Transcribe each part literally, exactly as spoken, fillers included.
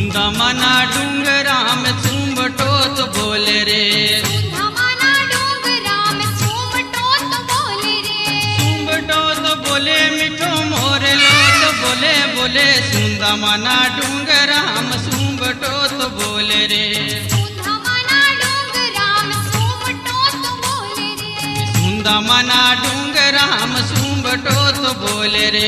सुंदमाना डूंगराम चुंबटो तो बोले रे, सुंदमाना डूंगराम चुंबटो तो बोले रे, चुंबटो तो बोले मिठो मोरे लो तो बोले बोले सुंदमाना डूंगराम चुंबटो तो बोले रे, सुंदमाना डूंगराम चुंबटो तो बोले रे, सुंदमाना डूंगराम चुंबटो तो बोले रे।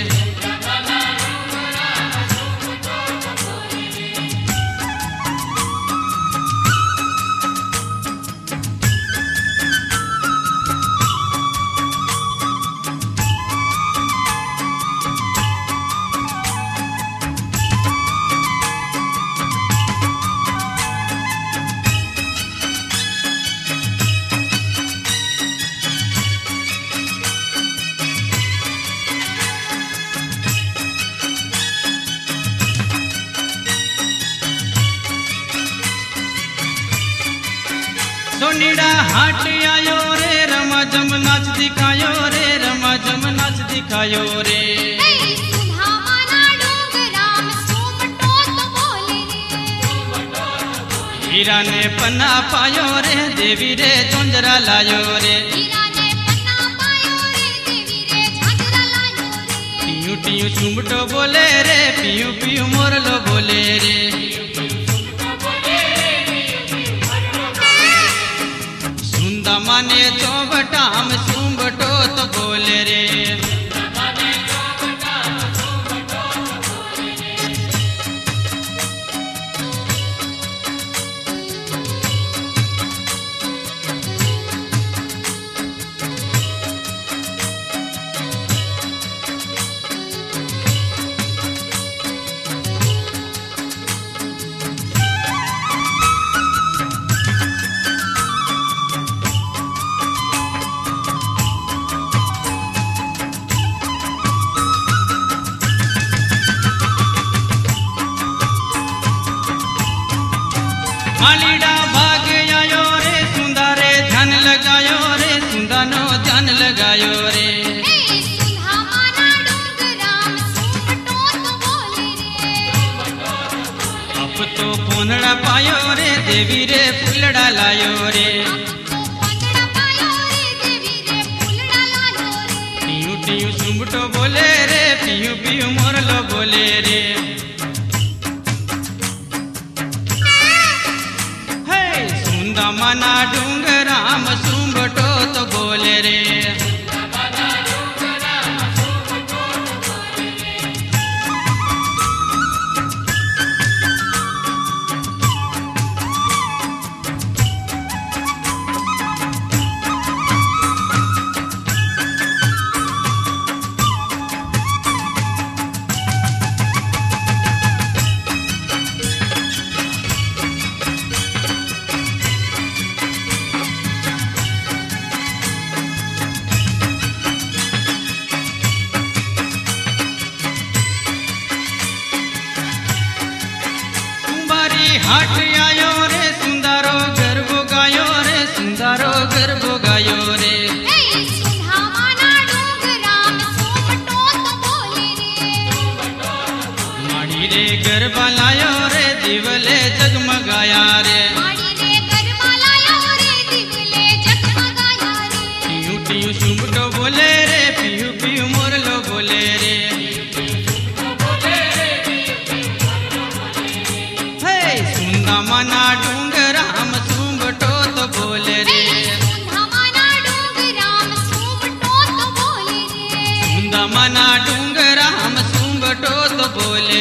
सोनीड़ा हाट आयो रे, रमा जम नाच दिखायो रे, रमा जम नाच दिखायो रे, सुंदमाना डूंगराम चुंबटो तो बोले रे, हीरा ने पन्ना पायो रे, देवी रे झुंझरा लायो रे, हीरा ने पन्ना पायो रे, देवी रे झांझरा लायो रे, पियू पियू चुंबटो बोले रे, पियू पियू मोरलो बोले रे, सुंदमाने चौबटाम चुंबटो तो बोले रे, मालीड़ा भाग आयो रे, सुंदरे ध्यान लगायो रे, सुंदनो ध्यान लगायो रे, सुंदमाना डूंगराम चुंबटो तो बोले रे, अब तो पोनड़ा पायो रे, देवी रे फुलड़ा लायो रे, पंदड़ा पायो रे, देवी रे फुलड़ा लायो रे, पियू पियू चुंबटो बोले रे, पियू पियू मोरलो बोले रे, सुंदमाना डूंगराम चुंबटो तो बोले रे, हाट आयो रे, सुंदरो गरबो गायो रे, सुंदरो गरबो गायो रे, सुंदमाना डूंगराम चुंबटो तो बोले रे, माड़ी रे गरबा लायो रे, दिवले जगमगाया रे, माड़ी रे गरबा लायो रे, दिवले जगमगाया रे, पियू पियू चुंबटो बोले रे, पियू पियू मोरलो बोले रे, सुंदमाना डूंगराम चुंबटो तो बोले रे, सुंदमाना डूंगराम चुंबटो तो बोले रे, सुंदमाना डूंगराम चुंबटो तो बोले